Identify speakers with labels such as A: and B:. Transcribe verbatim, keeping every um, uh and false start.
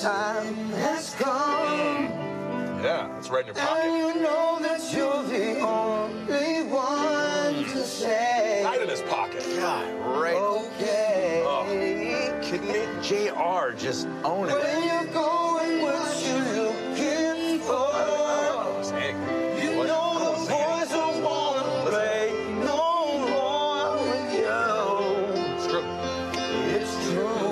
A: time has come.
B: Yeah, it's right in your pocket.
A: And you know that you're the only one to say.
B: Right in his pocket.
C: God, right.
A: Okay.
B: Oh.
C: Kidding me? J R just own it.
A: Where you going? What you looking for?